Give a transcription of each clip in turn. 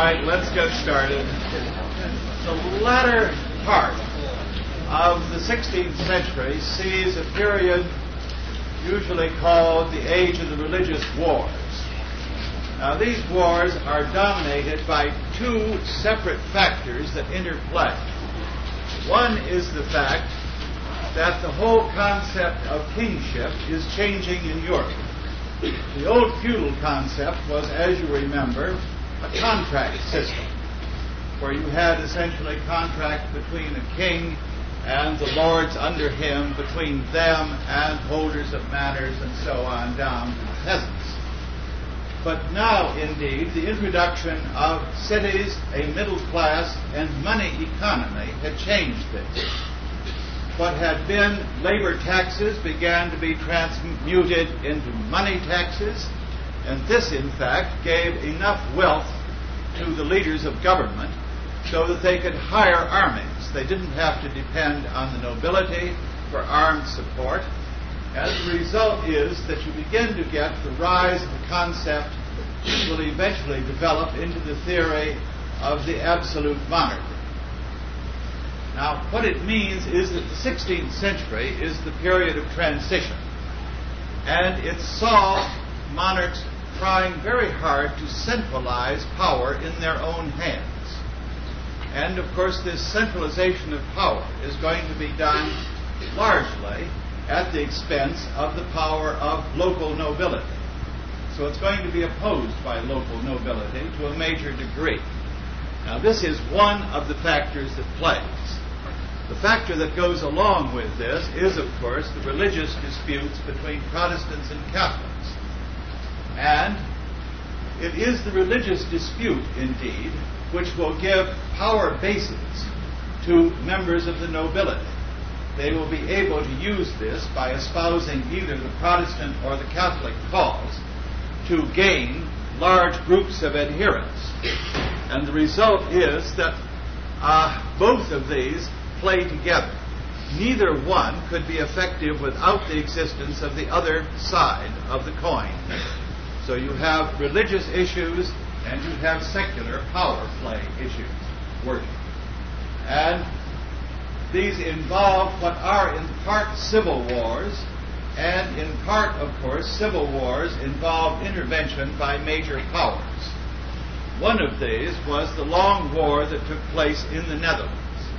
right, let's get started. The latter part of the 16th century sees a period usually called the Age of the Religious Wars. Now, these wars are dominated by two separate factors that interplay. One is the fact that the whole concept of kingship is changing in Europe. The old feudal concept was, as you remember, a contract system, where you had essentially contract between a king and the lords under him, between them and holders of manors and so on, down to the peasants. But now, indeed, the introduction of cities, a middle class, and money economy had changed this. What had been labor taxes began to be transmuted into money taxes, and this, in fact, gave enough wealth to the leaders of government so that they could hire armies. They didn't have to depend on the nobility for armed support. And the result is that you begin to get the rise of a concept that will eventually develop into the theory of the absolute monarchy. Now, what it means is that the 16th century is the period of transition, and it saw monarchs trying very hard to centralize power in their own hands. And, of course, this centralization of power is going to be done largely at the expense of the power of local nobility. So it's going to be opposed by local nobility to a major degree. Now, this is one of the factors that plays. The factor that goes along with this is, of course, the religious disputes between Protestants and Catholics. And it is the religious dispute, indeed, which will give power bases to members of the nobility. They will be able to use this by espousing either the Protestant or the Catholic cause to gain large groups of adherents. And the result is that both of these play together. Neither one could be effective without the existence of the other side of the coin. So you have religious issues and you have secular power play issues working. And these involve what are in part civil wars, and in part, of course, civil wars involve intervention by major powers. One of these was the long war that took place in the Netherlands.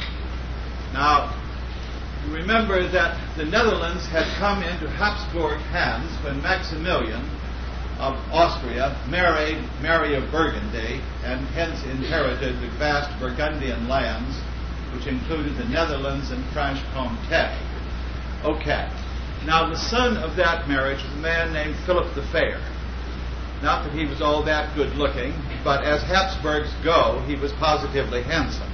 Now, you remember that the Netherlands had come into Habsburg hands when Maximilian of Austria married Mary of Burgundy and hence inherited the vast Burgundian lands, which included the Netherlands and Franche-Comté. Okay. Now, the son of that marriage was a man named Philip the Fair. Not that he was all that good looking, but as Habsburgs go, he was positively handsome.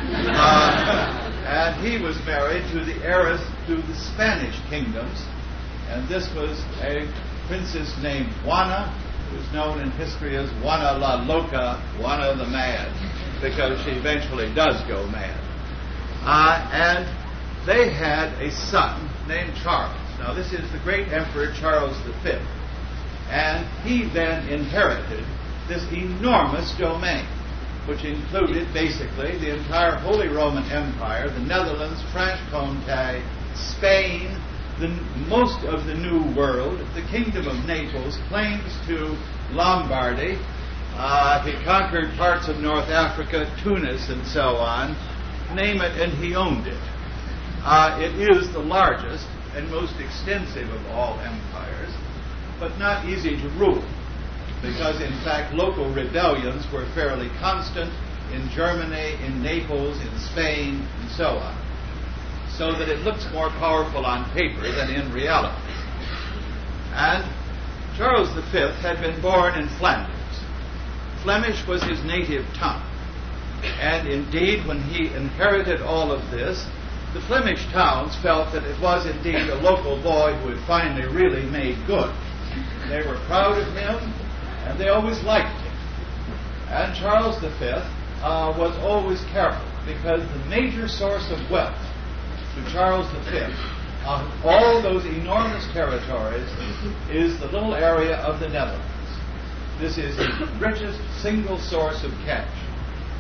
And he was married to the heiress to the Spanish kingdoms, and this was a princess named Juana, who is known in history as Juana la Loca, Juana the Mad, because she eventually does go mad. And they had a son named Charles. Now, this is the great Emperor Charles V, and he then inherited this enormous domain, which included basically the entire Holy Roman Empire, the Netherlands, Franche-Comté, Spain, most of the New World, the Kingdom of Naples, claims to Lombardy. He conquered parts of North Africa, Tunis, and so on. Name it, and he owned it. It is the largest and most extensive of all empires, but not easy to rule, because, in fact, local rebellions were fairly constant in Germany, in Naples, in Spain, and so on. So that it looks more powerful on paper than in reality. And Charles V had been born in Flanders. Flemish was his native tongue. And indeed, when he inherited all of this, the Flemish towns felt that it was indeed a local boy who had finally really made good. They were proud of him, and they always liked him. And Charles V was always careful, because the major source of wealth to Charles V of all those enormous territories is the little area of the Netherlands. This is the richest single source of cash.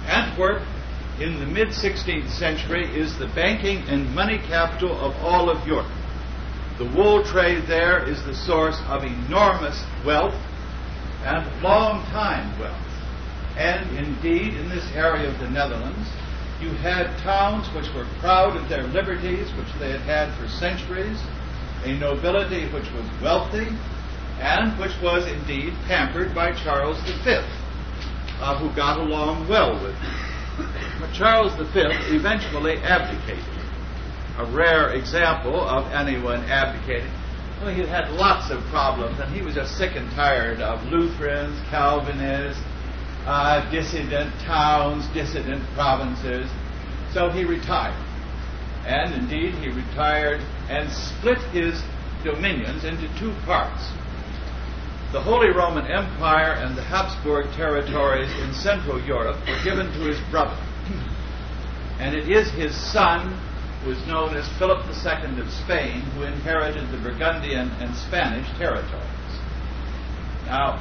Antwerp, in the mid-16th century, is the banking and money capital of all of Europe. The wool trade there is the source of enormous wealth and long-time wealth. And indeed, in this area of the Netherlands, you had towns which were proud of their liberties, which they had had for centuries, a nobility which was wealthy, and which was indeed pampered by Charles V, who got along well with them. But Charles V eventually abdicated. A rare example of anyone abdicating. Well, he had lots of problems, and he was just sick and tired of Lutherans, Calvinists, dissident towns, dissident provinces. So he retired. And indeed, he retired and split his dominions into two parts. The Holy Roman Empire and the Habsburg territories in Central Europe were given to his brother. And it is his son, who is known as Philip II of Spain, who inherited the Burgundian and Spanish territories. Now,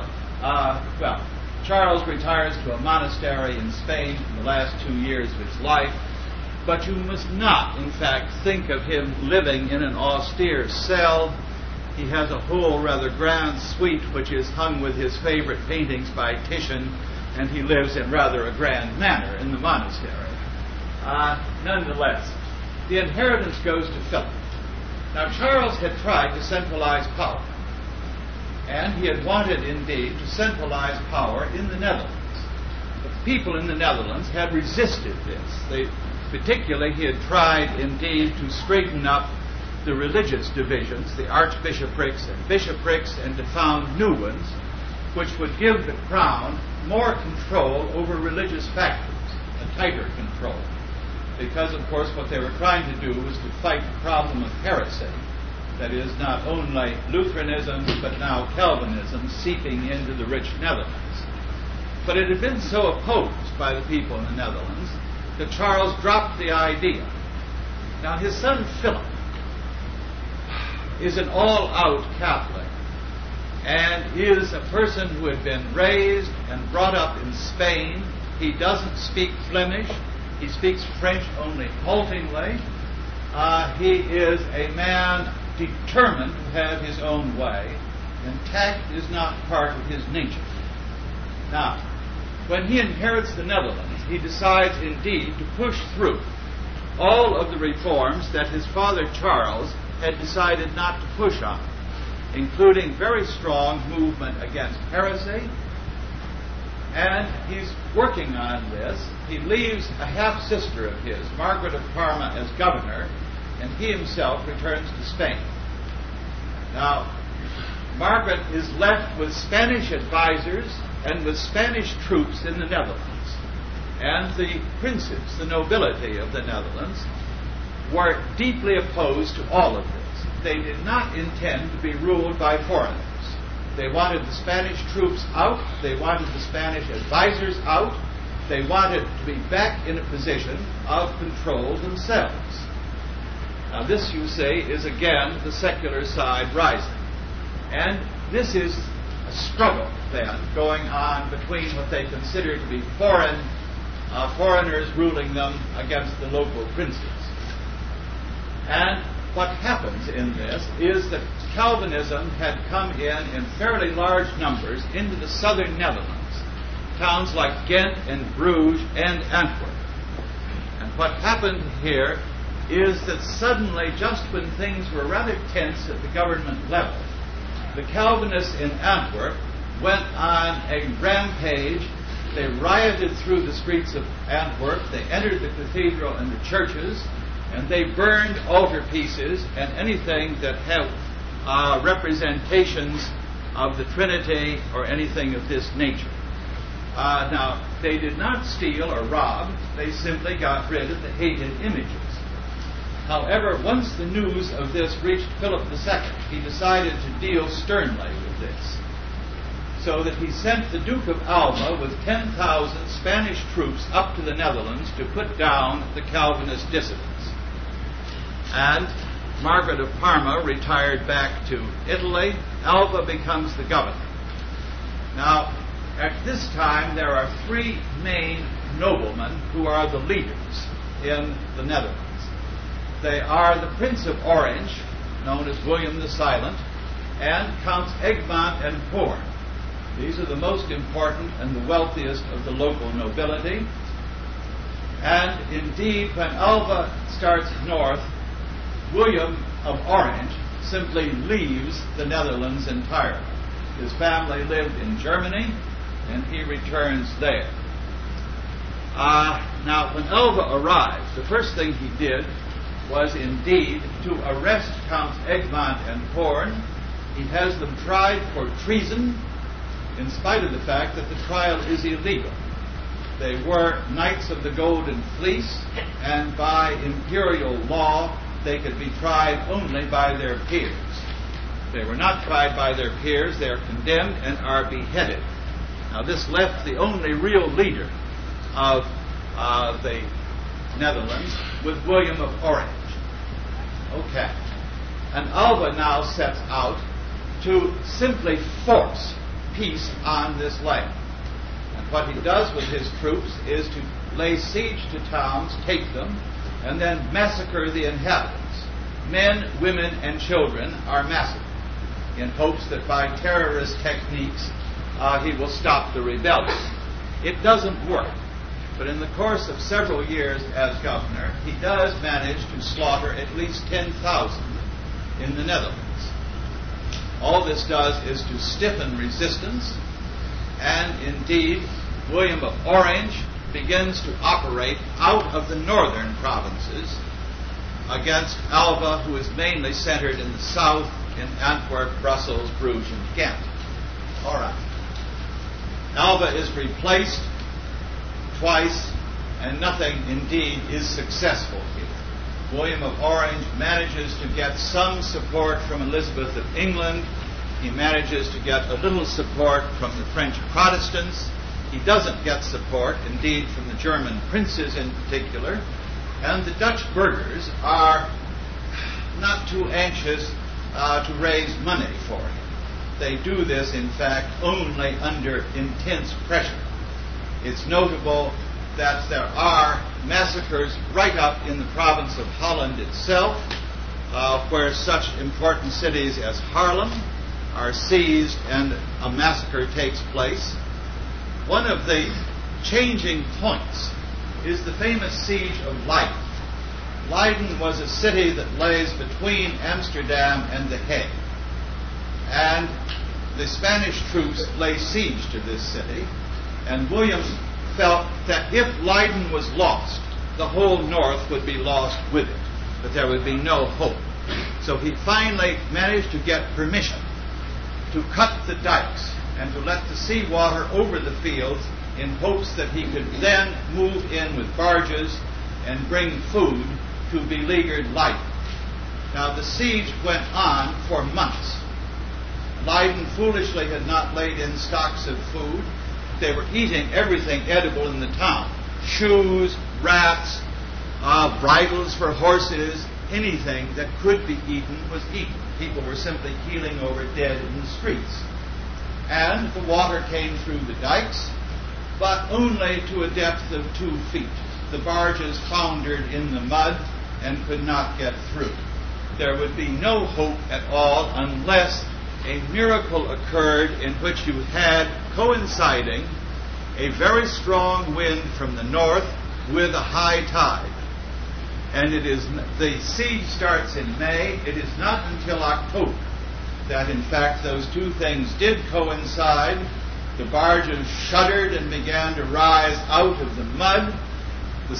Charles retires to a monastery in Spain in the last 2 years of his life, but you must not, in fact, think of him living in an austere cell. He has a whole rather grand suite which is hung with his favorite paintings by Titian, and he lives in rather a grand manner in the monastery. Nonetheless, the inheritance goes to Philip. Now, Charles had tried to centralize power, and he had wanted, indeed, to centralize power in the Netherlands. But the people in the Netherlands had resisted this. Particularly, he had tried, indeed, to straighten up the religious divisions, the archbishoprics and bishoprics, and to found new ones, which would give the crown more control over religious factors, a tighter control. Because, of course, what they were trying to do was to fight the problem of heresy. That is, not only Lutheranism, but now Calvinism seeping into the rich Netherlands. But it had been so opposed by the people in the Netherlands that Charles dropped the idea. Now, his son Philip is an all-out Catholic and is a person who had been raised and brought up in Spain. He doesn't speak Flemish. He speaks French only haltingly. He is a man determined to have his own way, and tact is not part of his nature. Now, when he inherits the Netherlands, he decides indeed to push through all of the reforms that his father Charles had decided not to push on, including very strong movement against heresy. And he's working on this. He leaves a half-sister of his, Margaret of Parma, as governor, and he himself returns to Spain. Now, Margaret is left with Spanish advisors and with Spanish troops in the Netherlands. And the princes, the nobility of the Netherlands, were deeply opposed to all of this. They did not intend to be ruled by foreigners. They wanted the Spanish troops out. They wanted the Spanish advisors out. They wanted to be back in a position of control themselves. Now, this, you say, is again the secular side rising. And this is a struggle, then, going on between what they consider to be foreigners ruling them against the local princes. And what happens in this is that Calvinism had come in fairly large numbers into the southern Netherlands, towns like Ghent and Bruges and Antwerp. And what happened here is that suddenly, just when things were rather tense at the government level, the Calvinists in Antwerp went on a rampage. They rioted through the streets of Antwerp. They entered the cathedral and the churches, and they burned altarpieces and anything that had representations of the Trinity or anything of this nature. Now, they did not steal or rob. They simply got rid of the hated images. However, once the news of this reached Philip II, he decided to deal sternly with this, so that he sent the Duke of Alva with 10,000 Spanish troops up to the Netherlands to put down the Calvinist dissidents. And Margaret of Parma retired back to Italy. Alva becomes the governor. Now, at this time, there are three main noblemen who are the leaders in the Netherlands. They are the Prince of Orange, known as William the Silent, and Counts Egmont and Hoorn. These are the most important and the wealthiest of the local nobility. And indeed, when Alva starts north, William of Orange simply leaves the Netherlands entirely. His family lived in Germany, and he returns there. Now, when Alva arrived, the first thing he did was indeed to arrest Counts Egmont and Hoorn. He has them tried for treason, in spite of the fact that the trial is illegal. They were Knights of the Golden Fleece, and by imperial law, they could be tried only by their peers. They were not tried by their peers. They are condemned and are beheaded. Now, this left the only real leader of the Netherlands with William of Orange. Okay. And Alva now sets out to simply force peace on this land. And what he does with his troops is to lay siege to towns, take them, and then massacre the inhabitants. Men, women, and children are massacred in hopes that by terrorist techniques he will stop the rebellion. It doesn't work. But in the course of several years as governor, he does manage to slaughter at least 10,000 in the Netherlands. All this does is to stiffen resistance, and indeed, William of Orange begins to operate out of the northern provinces against Alva, who is mainly centered in the south, in Antwerp, Brussels, Bruges, and Ghent. All right. Alva is replaced twice, and nothing indeed is successful here. William of Orange manages to get some support from Elizabeth of England. He manages to get a little support from the French Protestants. He doesn't get support, indeed, from the German princes in particular. And the Dutch burghers are not too anxious to raise money for him. They do this, in fact, only under intense pressure. It's notable that there are massacres right up in the province of Holland itself, where such important cities as Haarlem are seized and a massacre takes place. One of the changing points is the famous siege of Leiden. Leiden was a city that lays between Amsterdam and The Hague. And the Spanish troops lay siege to this city, and William felt that if Leiden was lost, the whole north would be lost with it, that there would be no hope. So he finally managed to get permission to cut the dikes and to let the sea water over the fields in hopes that he could then move in with barges and bring food to beleaguered Leiden. Now, the siege went on for months. Leiden foolishly had not laid in stocks of food. They were eating everything edible in the town. Shoes, rats, bridles for horses, anything that could be eaten was eaten. People were simply keeling over dead in the streets. And the water came through the dikes, but only to a depth of 2 feet. The barges foundered in the mud and could not get through. There would be no hope at all unless a miracle occurred in which you had coinciding a very strong wind from the north with a high tide. And the siege starts in May. It is not until October that, in fact, those two things did coincide. The barges shuddered and began to rise out of the mud. The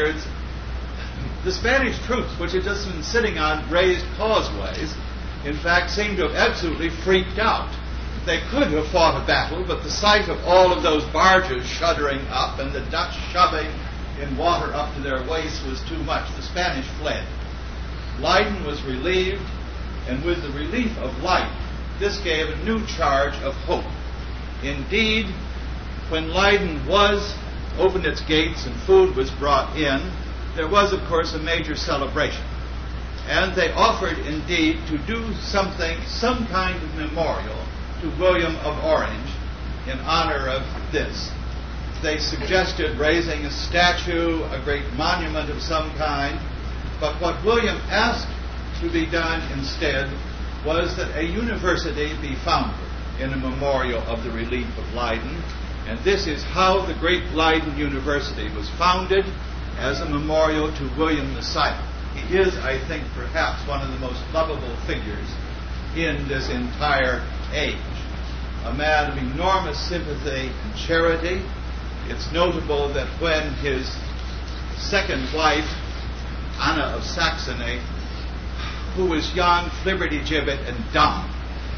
Spanish troops, which had just been sitting on raised causeways, in fact, seemed to have absolutely freaked out. They could have fought a battle, but the sight of all of those barges shuddering up and the Dutch shoving in water up to their waists was too much. The Spanish fled. Leiden was relieved, and with the relief of Leiden, this gave a new charge of hope. Indeed, when Leiden opened its gates and food was brought in, there was, of course, a major celebration. And they offered, indeed, to do something, some kind of memorial to William of Orange in honor of this. They suggested raising a statue, a great monument of some kind. But what William asked to be done instead was that a university be founded in a memorial of the relief of Leiden. And this is how the great Leiden University was founded, as a memorial to William the Silent. He is, I think, perhaps one of the most lovable figures in this entire age. A man of enormous sympathy and charity. It's notable that when his second wife, Anna of Saxony, who was young, flibbertigibbet, and dumb,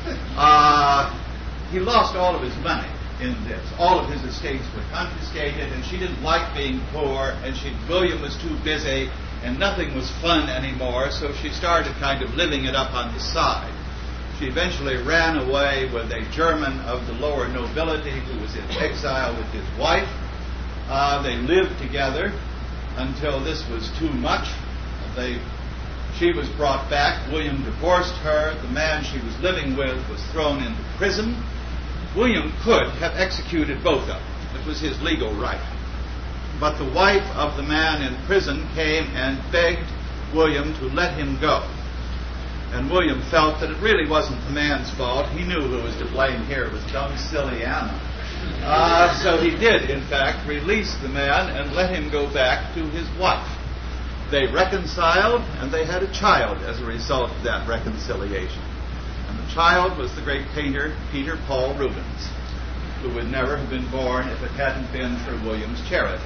he lost all of his money in this. All of his estates were confiscated, and she didn't like being poor, and William was too busy, and nothing was fun anymore, so she started kind of living it up on the side. She eventually ran away with a German of the lower nobility who was in exile with his wife. They lived together until this was too much. She was brought back. William divorced her. The man she was living with was thrown into prison. William could have executed both of them. It was his legal right. But the wife of the man in prison came and begged William to let him go. And William felt that it really wasn't the man's fault. He knew who was to blame here. It was dumb, silly Anna. So he did, in fact, release the man and let him go back to his wife. They reconciled, and they had a child as a result of that reconciliation. And the child was the great painter Peter Paul Rubens, who would never have been born if it hadn't been for William's charity.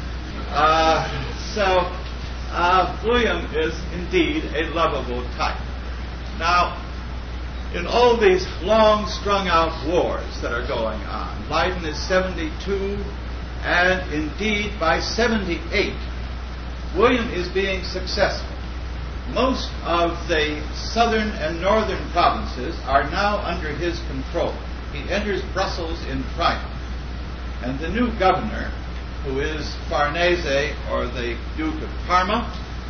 William is indeed a lovable type. Now, in all these long strung-out wars that are going on, Leiden is 72, and indeed by 78, William is being successful. Most of the southern and northern provinces are now under his control. He enters Brussels in triumph. And the new governor, who is Farnese, or the Duke of Parma,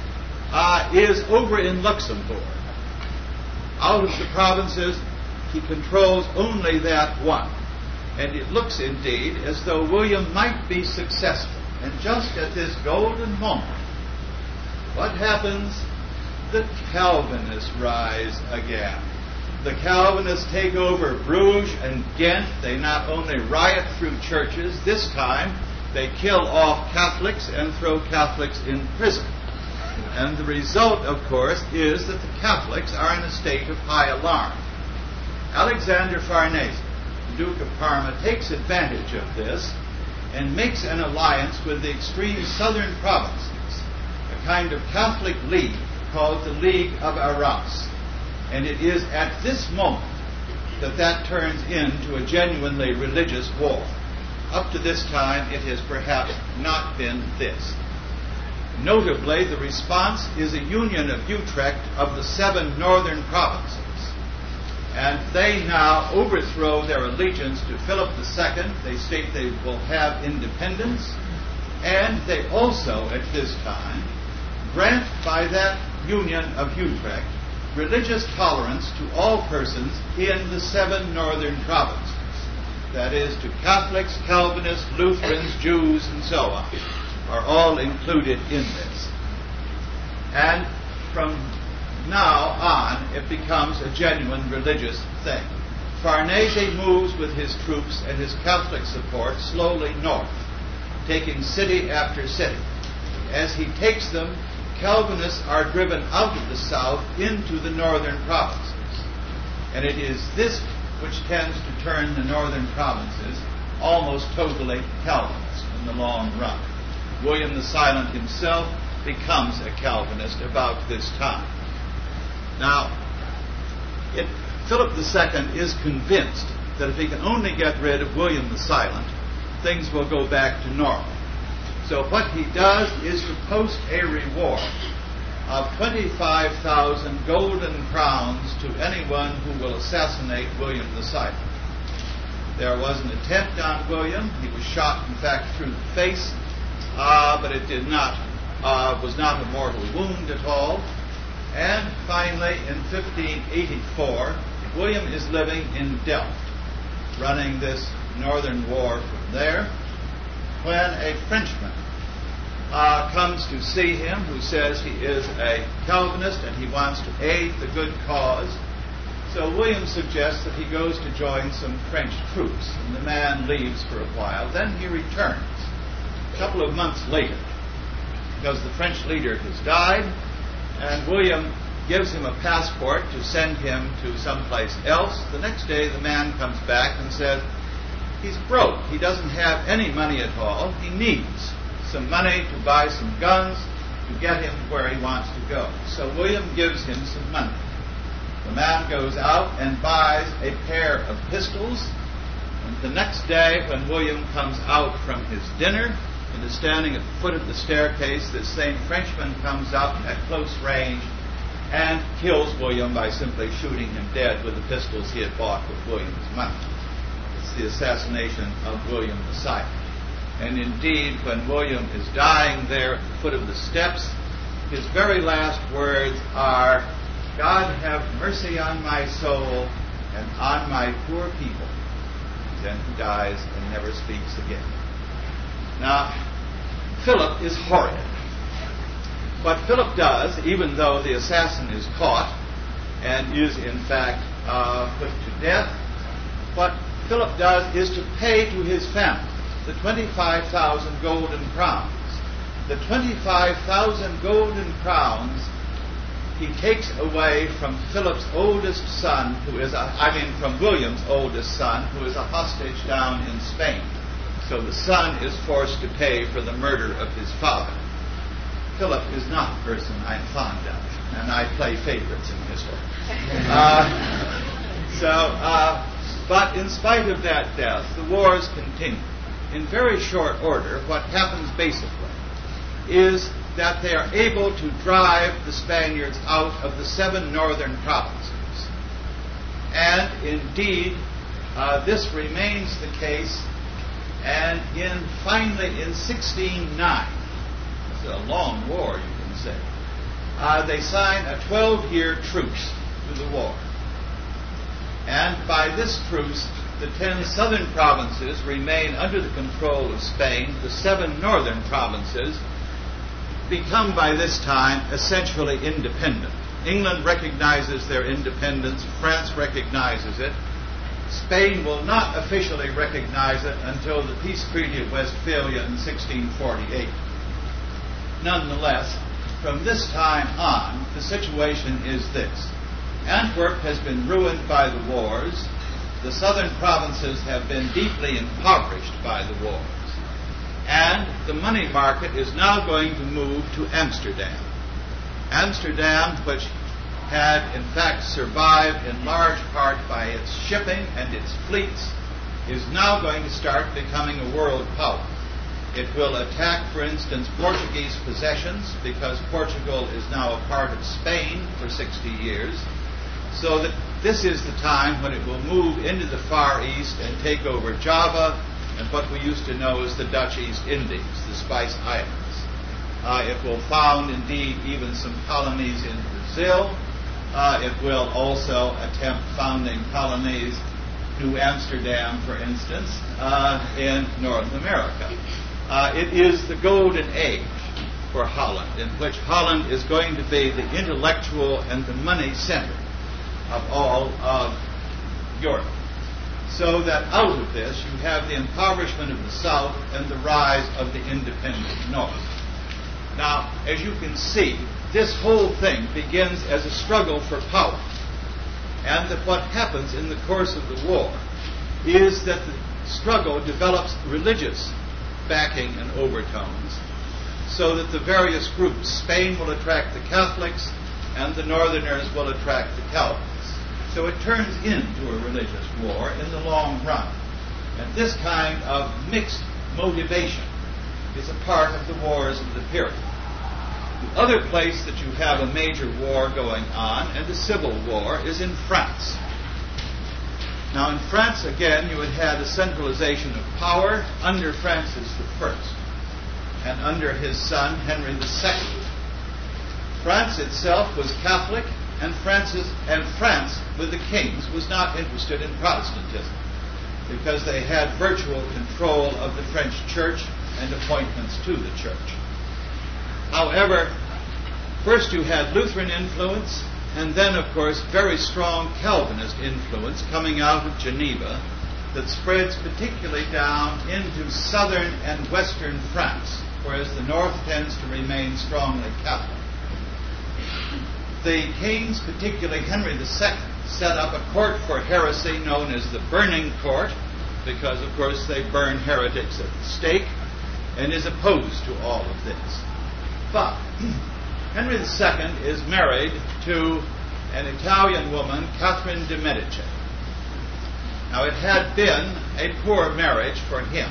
is over in Luxembourg. Out of the provinces, he controls only that one. And it looks indeed as though William might be successful. And just at this golden moment, what happens? The Calvinists rise again. The Calvinists take over Bruges and Ghent. They not only riot through churches, this time they kill off Catholics and throw Catholics in prison. And the result, of course, is that the Catholics are in a state of high alarm. Alexander Farnese, the Duke of Parma, takes advantage of this and makes an alliance with the extreme southern provinces, a kind of Catholic league called the League of Arras. And it is at this moment that turns into a genuinely religious war. Up to this time, it has perhaps not been this. Notably, the response is a union of Utrecht of the 7 northern provinces. And they now overthrow their allegiance to Philip II. They state they will have independence. And they also, at this time, grant by that union of Utrecht religious tolerance to all persons in the 7 northern provinces. That is, to Catholics, Calvinists, Lutherans, Jews, and so on, are all included in this. And from now on, it becomes a genuine religious thing. Farnese moves with his troops and his Catholic support slowly north, taking city after city. As he takes them, Calvinists are driven out of the south into the northern provinces. And it is this which tends to turn the northern provinces almost totally Calvinist in the long run. William the Silent himself becomes a Calvinist about this time. Now, Philip II is convinced that if he can only get rid of William the Silent, things will go back to normal. So what he does is to post a reward of 25,000 golden crowns to anyone who will assassinate William the Silent. There was an attempt on William. He was shot, in fact, through the face, but it was not a mortal wound at all. And finally, in 1584, William is living in Delft, running this northern war from there. when a Frenchman comes to see him who says he is a Calvinist and he wants to aid the good cause. So William suggests that he goes to join some French troops, and the man leaves for a while. Then he returns a couple of months later because the French leader has died, and William gives him a passport to send him to someplace else. The next day the man comes back and says he's broke. He doesn't have any money at all. He needs some money to buy some guns to get him where he wants to go. So William gives him some money. The man goes out and buys a pair of pistols, and the next day when William comes out from his dinner and is standing at the foot of the staircase, this same Frenchman comes up at close range and kills William by simply shooting him dead with the pistols he had bought with William's money. It's the assassination of William the Silent. And indeed, when William is dying there at the foot of the steps, his very last words are, "God have mercy on my soul and on my poor people." Then he dies and never speaks again. Now, Philip is horrid. What Philip does, even though the assassin is caught and is in fact put to death, what Philip does is to pay to his family the 25,000 golden crowns. The 25,000 golden crowns he takes away from Philip's oldest son, from William's oldest son, who is a hostage down in Spain. So the son is forced to pay for the murder of his father. Philip is not a person I'm fond of, and I play favorites in history. But in spite of that death, the wars continue. In very short order, what happens basically is that they are able to drive the Spaniards out of the 7 northern provinces. And indeed, this remains the case, and finally in 1609, this is a long war, you can say, they sign a 12-year truce to the war. And by this truce, the 10 southern provinces remain under the control of Spain. The 7 northern provinces become by this time essentially independent. England recognizes their independence. France recognizes it. Spain will not officially recognize it until the Peace Treaty of Westphalia in 1648. Nonetheless, from this time on, the situation is this. Antwerp has been ruined by the wars. The southern provinces have been deeply impoverished by the wars. And the money market is now going to move to Amsterdam. Amsterdam, which had in fact survived in large part by its shipping and its fleets, is now going to start becoming a world power. It will attack, for instance, Portuguese possessions, because Portugal is now a part of Spain for 60 years. So that this is the time when it will move into the Far East and take over Java and what we used to know as the Dutch East Indies, the Spice Islands. It will found, indeed, even some colonies in Brazil. It will also attempt founding colonies, New Amsterdam, for instance, in North America. It is the golden age for Holland, in which Holland is going to be the intellectual and the money center of all of Europe. So that out of this you have the impoverishment of the South and the rise of the independent North. Now, as you can see, this whole thing begins as a struggle for power. And that what happens in the course of the war is that the struggle develops religious backing and overtones, so that the various groups, Spain will attract the Catholics, and the Northerners will attract the Calvinists. So it turns into a religious war in the long run. And this kind of mixed motivation is a part of the wars of the period. The other place that you have a major war going on, and the Civil War, is in France. Now in France, again, you had had a centralization of power under Francis I and under his son Henry II. France itself was Catholic, and France, with the kings, was not interested in Protestantism because they had virtual control of the French church and appointments to the church. However, first you had Lutheran influence, and then, of course, very strong Calvinist influence coming out of Geneva that spreads particularly down into southern and western France, whereas the north tends to remain strongly Catholic. The kings, particularly Henry II, set up a court for heresy known as the Burning Court, because, of course, they burn heretics at the stake, and is opposed to all of this. But Henry II is married to an Italian woman, Catherine de' Medici. Now, it had been a poor marriage for him.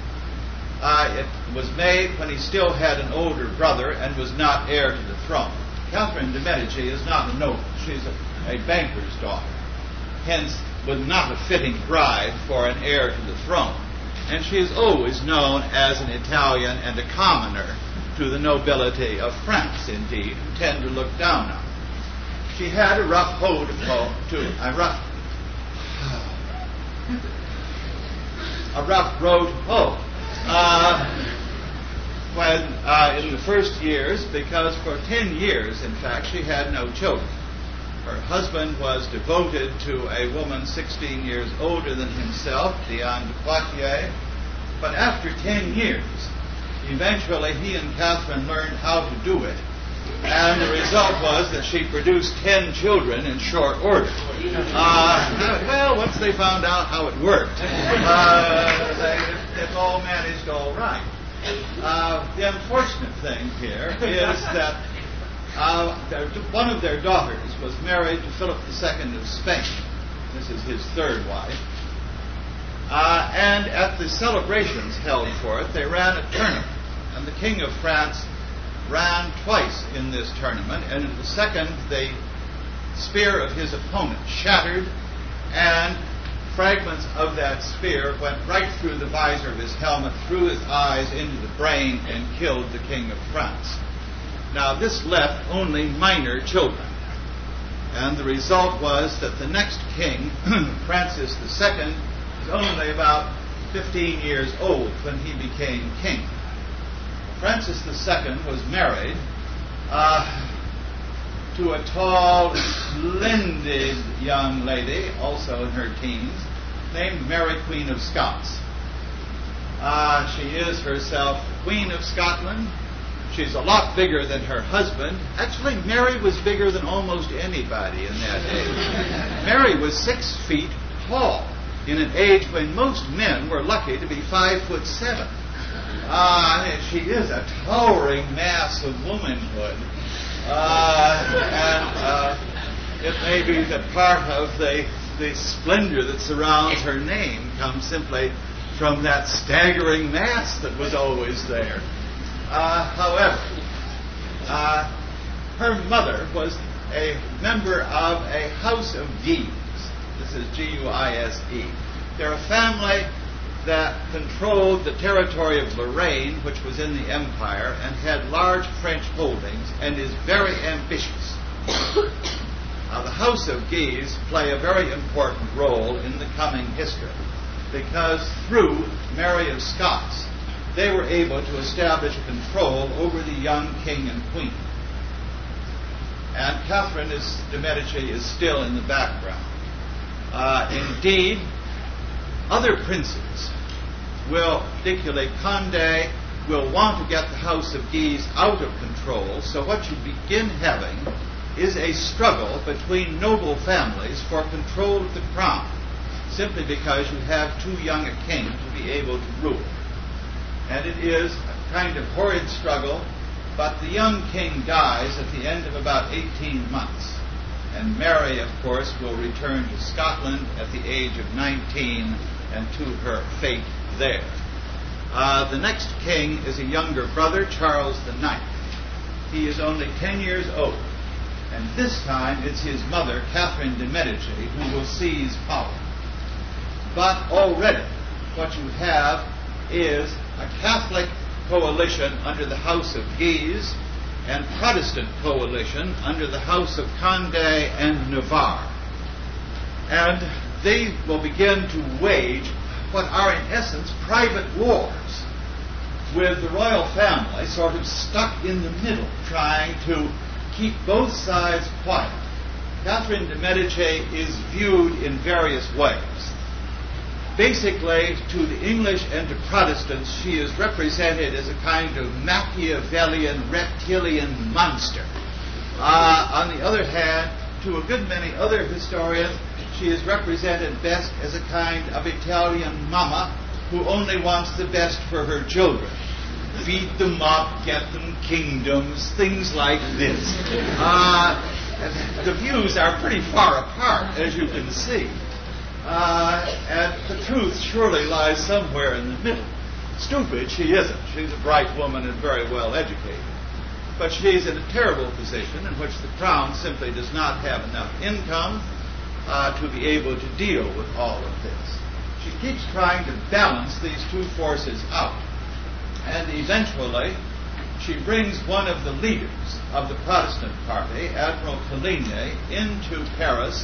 It was made when he still had an older brother and was not heir to the throne. Catherine de' Medici is not a noble. She's a banker's daughter. Hence, was not a fitting bride for an heir to the throne. And she is always known as an Italian and a commoner to the nobility of France, indeed, who tend to look down on her. She had a rough road to hoe when in the first years, because for 10 years, in fact, she had no children. Her husband was devoted to a woman 16 years older than himself, Diane de Poitiers, but after 10 years, eventually he and Catherine learned how to do it, and the result was that she produced 10 children in short order. Well, once they found out how it worked, it all managed all right. The unfortunate thing here is that one of their daughters was married to Philip II of Spain. This is his third wife. And at the celebrations held for it, they ran a tournament. And the King of France ran twice in this tournament. And in the second, the spear of his opponent shattered, and fragments of that spear went right through the visor of his helmet, through his eyes, into the brain, and killed the King of France. Now, this left only minor children. And the result was that the next king, Francis II, was only about 15 years old when he became king. Francis II was married to a tall, splendid young lady, also in her teens, named Mary, Queen of Scots. She is herself Queen of Scotland. She's a lot bigger than her husband. Actually, Mary was bigger than almost anybody in that age. Mary was 6 feet tall in an age when most men were lucky to be 5'7". She is a towering mass of womanhood. It may be that part of the splendor that surrounds her name comes simply from that staggering mass that was always there. However, her mother was a member of a House of Guise. This is Guise. They're a family that controlled the territory of Lorraine, which was in the empire, and had large French holdings, and is very ambitious. Now, the House of Guise play a very important role in the coming history, because through Mary of Scots, they were able to establish control over the young king and queen. And Catherine de' Medici is still in the background. Indeed, other princes will, particularly Condé, will want to get the House of Guise out of control. So what you begin having is a struggle between noble families for control of the crown, simply because you have too young a king to be able to rule. And it is a kind of horrid struggle, but the young king dies at the end of about 18 months. And Mary, of course, will return to Scotland at the age of 19 and to her fate there. The next king is a younger brother, Charles IX. He is only 10 years old. And this time it's his mother, Catherine de' Medici, who will seize power. But already what you have is a Catholic coalition under the House of Guise and Protestant coalition under the House of Condé and Navarre. And they will begin to wage what are in essence private wars with the royal family sort of stuck in the middle, trying to keep both sides quiet. Catherine de' Medici is viewed in various ways. Basically, to the English and to Protestants, she is represented as a kind of Machiavellian, reptilian monster. On the other hand, to a good many other historians, she is represented best as a kind of Italian mama who only wants the best for her children. Feed them up, get them kingdoms, things like this. The views are pretty far apart, as you can see. And the truth surely lies somewhere in the middle. Stupid, she isn't. She's a bright woman and very well educated. But she's in a terrible position in which the Crown simply does not have enough income to be able to deal with all of this. She keeps trying to balance these two forces out. And eventually, she brings one of the leaders of the Protestant party, Admiral Coligny, into Paris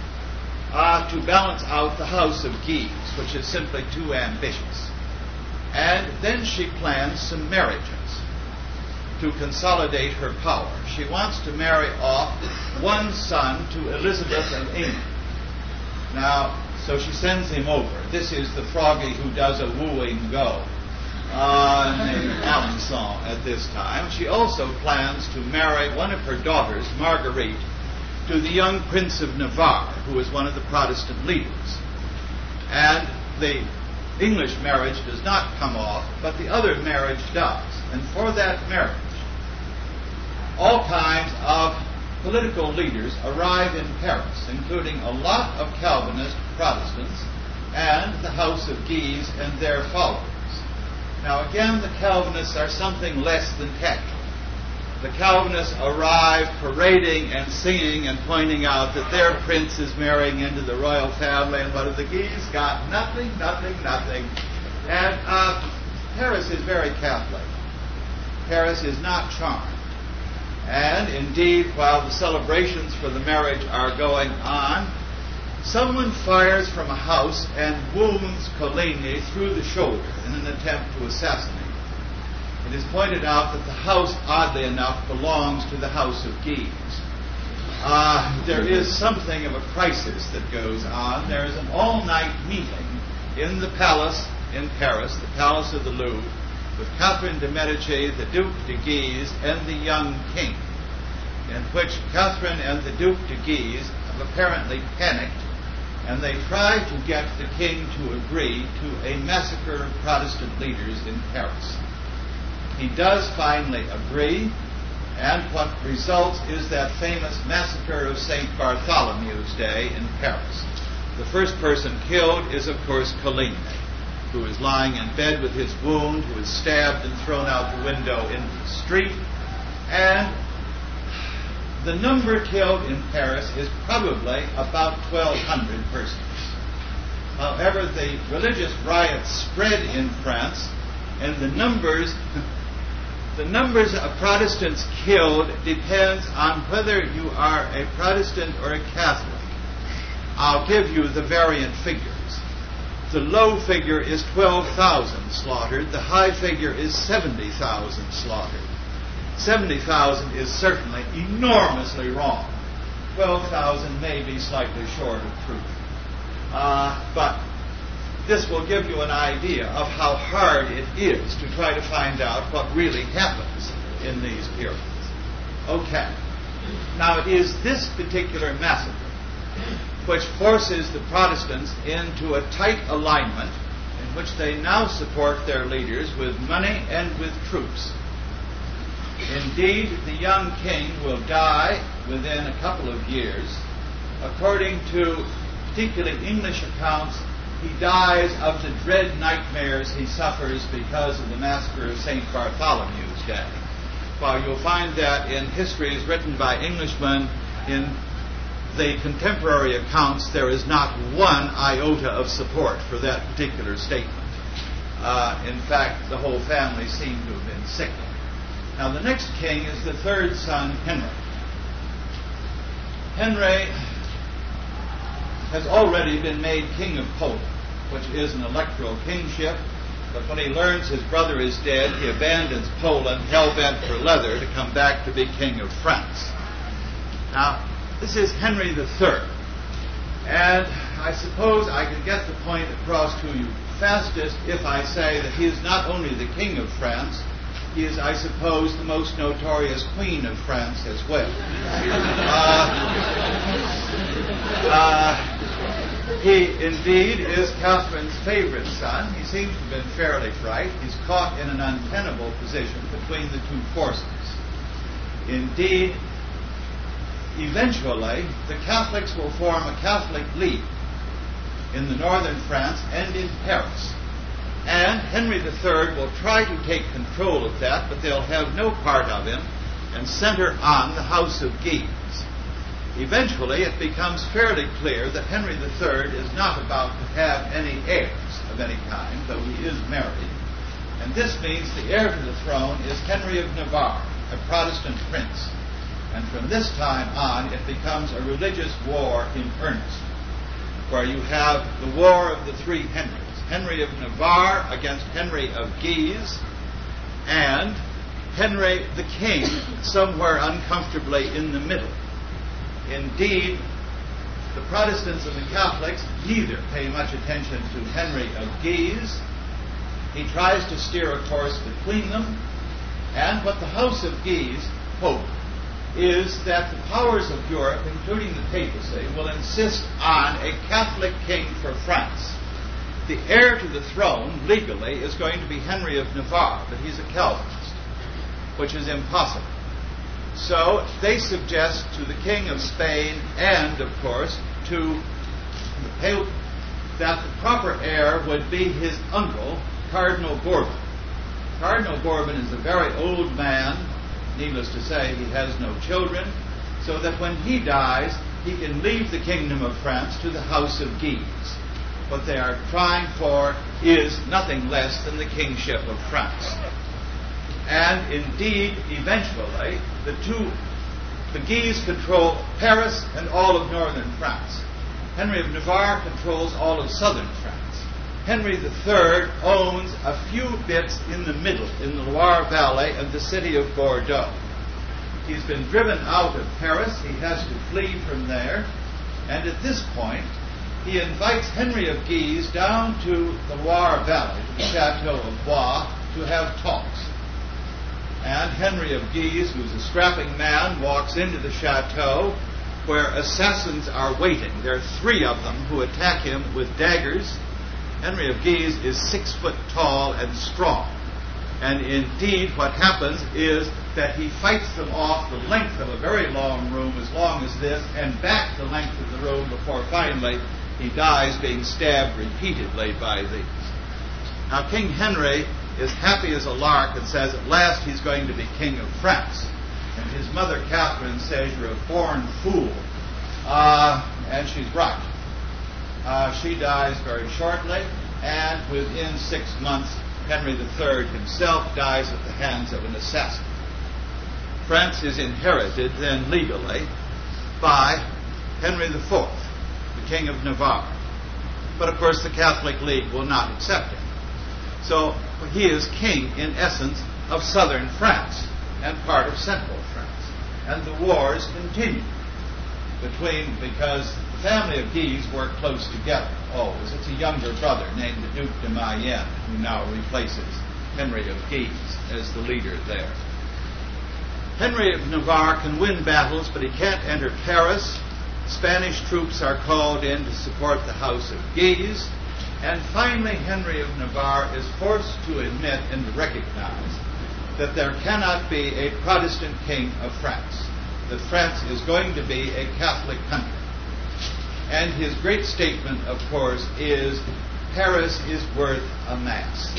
to balance out the House of Guise, which is simply too ambitious. And then she plans some marriages to consolidate her power. She wants to marry off one son to Elizabeth of England. Now, so she sends him over. This is the froggy who does a wooing go, named Alençon at this time. She also plans to marry one of her daughters, Marguerite, to the young Prince of Navarre, who is one of the Protestant leaders. And the English marriage does not come off, but the other marriage does. And for that marriage, all kinds of political leaders arrive in Paris, including a lot of Calvinist Protestants and the House of Guise and their followers. Now again, the Calvinists are something less than casual. The Calvinists arrive parading and singing and pointing out that their prince is marrying into the royal family, and what have the Guise got? Nothing, nothing, nothing. And Paris is very Catholic. Paris is not charmed. And indeed, while the celebrations for the marriage are going on, someone fires from a house and wounds Coligny through the shoulder in an attempt to assassinate him. It is pointed out that the house, oddly enough, belongs to the House of Guise. There is something of a crisis that goes on. There is an all-night meeting in the palace in Paris, the Palace of the Louvre, with Catherine de' Medici, the Duc de Guise, and the young king, in which Catherine and the Duc de Guise have apparently panicked, and they try to get the king to agree to a massacre of Protestant leaders in Paris. He does finally agree, and what results is that famous massacre of St. Bartholomew's Day in Paris. The first person killed is, of course, Coligny, who is lying in bed with his wound, who is stabbed and thrown out the window into the street. And the number killed in Paris is probably about 1,200 persons. However, the religious riots spread in France, and the numbers of Protestants killed depends on whether you are a Protestant or a Catholic. I'll give you the variant figures. The low figure is 12,000 slaughtered. The high figure is 70,000 slaughtered. 70,000 is certainly enormously wrong. 12,000 may be slightly short of truth. But this will give you an idea of how hard it is to try to find out what really happens in these periods. Okay. Now, it is this particular massacre which forces the Protestants into a tight alignment in which they now support their leaders with money and with troops. Indeed, the young king will die within a couple of years. According to particularly English accounts, he dies of the dread nightmares he suffers because of the massacre of St. Bartholomew's Day. While you'll find that in histories written by Englishmen, in the contemporary accounts, there is not one iota of support for that particular statement. In fact, the whole family seemed to have been sickly. Now, the next king is the third son, Henry. Henry has already been made king of Poland, which is an electoral kingship, But when he learns his brother is dead, he abandons Poland, hell-bent for leather, to come back to be king of France. Now, this is Henry III. And I suppose I can get the point across to you fastest if I say that he is not only the king of France, he is, I suppose, the most notorious queen of France as well. He indeed is Catherine's favorite son. He seems to have been fairly bright. He's caught in an untenable position between the two forces. Indeed, eventually, the Catholics will form a Catholic League in the northern France and in Paris. And Henry III will try to take control of that, but they'll have no part of him and center on the House of Guise. Eventually, it becomes fairly clear that Henry III is not about to have any heirs of any kind, though he is married. And this means the heir to the throne is Henry of Navarre, a Protestant prince. And from this time on, it becomes a religious war in earnest, where you have the war of the three Henrys. Henry of Navarre against Henry of Guise, and Henry the King somewhere uncomfortably in the middle. Indeed, the Protestants and the Catholics neither pay much attention to Henry of Guise. He tries to steer a course between them, and what the House of Guise hope is that the powers of Europe, including the papacy, will insist on a Catholic king for France. The heir to the throne, legally, is going to be Henry of Navarre, but he's a Calvinist, which is impossible. So they suggest to the King of Spain and, of course, to the Pope that the proper heir would be his uncle, Cardinal Bourbon. Cardinal Bourbon is a very old man. Needless to say, he has no children, so that when he dies, he can leave the kingdom of France to the House of Guise. What they are trying for is nothing less than the kingship of France. And indeed, eventually, the Guise control Paris and all of northern France. Henry of Navarre controls all of southern France. Henry III owns a few bits in the middle, in the Loire Valley and the city of Bordeaux. He's been driven out of Paris. He has to flee from there. And at this point, he invites Henry of Guise down to the Loire Valley, to the Chateau of Blois, to have talks. And Henry of Guise, who's a strapping man, walks into the chateau where assassins are waiting. There are three of them who attack him with daggers. Henry of Guise is 6 foot tall and strong. And indeed, what happens is that he fights them off the length of a very long room, as long as this, and back the length of the room before finally he dies being stabbed repeatedly by these. Now, King Henry is happy as a lark and says at last he's going to be king of France. And his mother Catherine says, "You're a born fool." And she's right. She dies very shortly, and within 6 months, Henry III himself dies at the hands of an assassin. France is inherited then legally by Henry IV, the King of Navarre. But of course the Catholic League will not accept him. So he is king, in essence, of southern France and part of central France. And the wars continue because the family of Guise work close together always. It's a younger brother named the Duc de Mayenne who now replaces Henry of Guise as the leader there. Henry of Navarre can win battles, but he can't enter Paris. Spanish troops are called in to support the House of Guise. And finally, Henry of Navarre is forced to admit and to recognize that there cannot be a Protestant king of France, that France is going to be a Catholic country. And his great statement, of course, is Paris is worth a mass.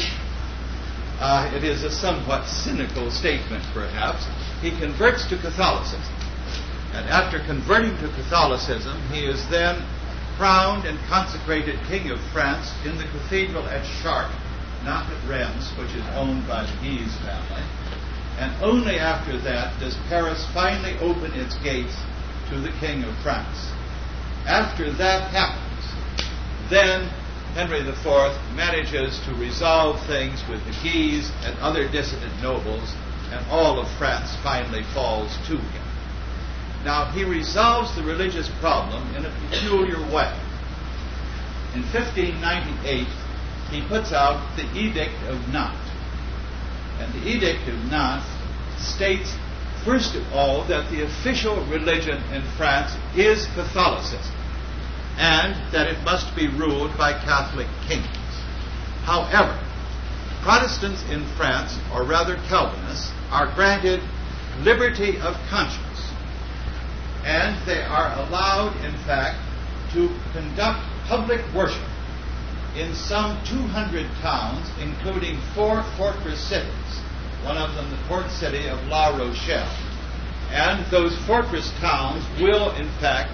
It is a somewhat cynical statement, perhaps. He converts to Catholicism. And after converting to Catholicism, he is then crowned and consecrated King of France in the cathedral at Chartres, not at Reims, which is owned by the Guise family. And only after that does Paris finally open its gates to the King of France. After that happens, then Henry IV manages to resolve things with the Guise and other dissident nobles, and all of France finally falls to him. Now, he resolves the religious problem in a peculiar way. In 1598, he puts out the Edict of Nantes. And the Edict of Nantes states, first of all, that the official religion in France is Catholicism, and that it must be ruled by Catholic kings. However, Protestants in France, or rather Calvinists, are granted liberty of conscience, and they are allowed, in fact, to conduct public worship in some 200 towns, including 4 fortress cities, one of them the port city of La Rochelle. And those fortress towns will, in fact,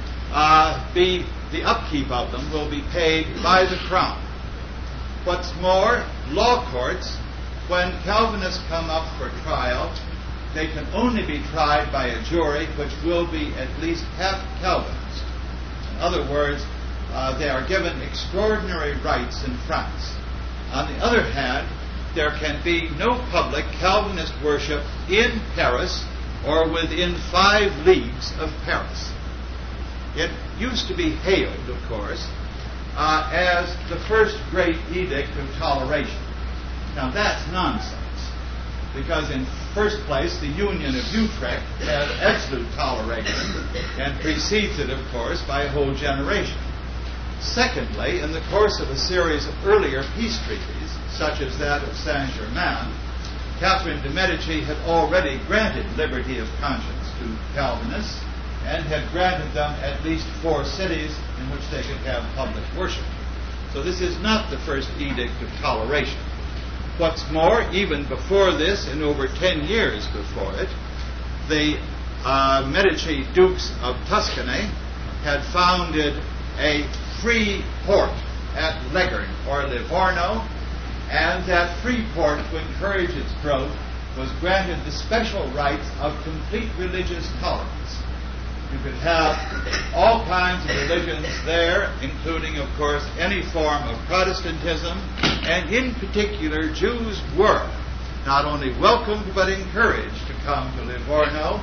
the upkeep of them will be paid by the crown. What's more, law courts, when Calvinists come up for trial, they can only be tried by a jury which will be at least half Calvinist. In other words, they are given extraordinary rights in France. On the other hand, there can be no public Calvinist worship in Paris or within 5 leagues of Paris. It used to be hailed, of course, as the first great edict of toleration. Now, that's nonsense, because in first place, the Union of Utrecht had absolute toleration and precedes it, of course, by a whole generation. Secondly, in the course of a series of earlier peace treaties, such as that of Saint-Germain, Catherine de' Medici had already granted liberty of conscience to Calvinists and had granted them at least 4 cities in which they could have public worship. So this is not the first edict of toleration. What's more, even before this, and over 10 years before it, the Medici Dukes of Tuscany had founded a free port at Leghorn, or Livorno, and that free port, to encourage its growth, was granted the special rights of complete religious tolerance. You could have all kinds of religions there, including, of course, any form of Protestantism, and in particular, Jews were not only welcomed but encouraged to come to Livorno,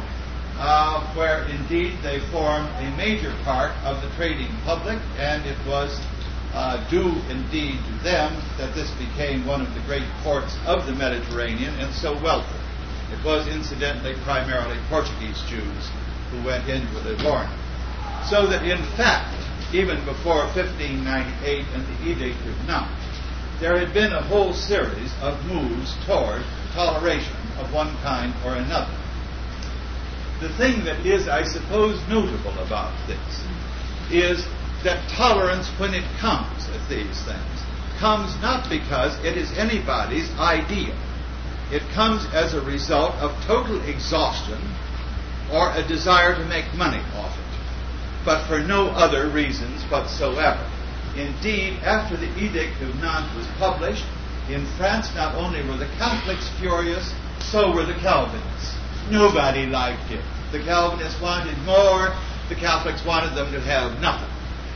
where indeed they formed a major part of the trading public, and it was due indeed to them that this became one of the great ports of the Mediterranean and so wealthy. It was incidentally primarily Portuguese Jews who went into Livorno. So that in fact, even before 1598 and the Edict of Nantes, there had been a whole series of moves toward toleration of one kind or another. The thing that is, I suppose, notable about this is that tolerance, when it comes at these things, comes not because it is anybody's ideal. It comes as a result of total exhaustion or a desire to make money off it, but for no other reasons whatsoever. Indeed, after the Edict of Nantes was published, in France not only were the Catholics furious, so were the Calvinists. Nobody liked it. The Calvinists wanted more, the Catholics wanted them to have nothing.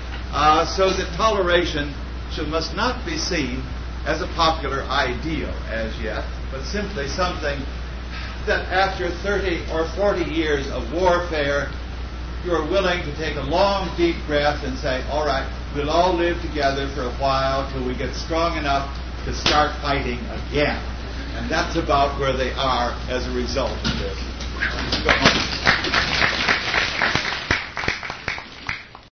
So that toleration must not be seen as a popular ideal as yet, but simply something that after 30 or 40 years of warfare, you're willing to take a long, deep breath and say, all right, we'll all live together for a while till we get strong enough to start fighting again. And that's about where they are as a result of this.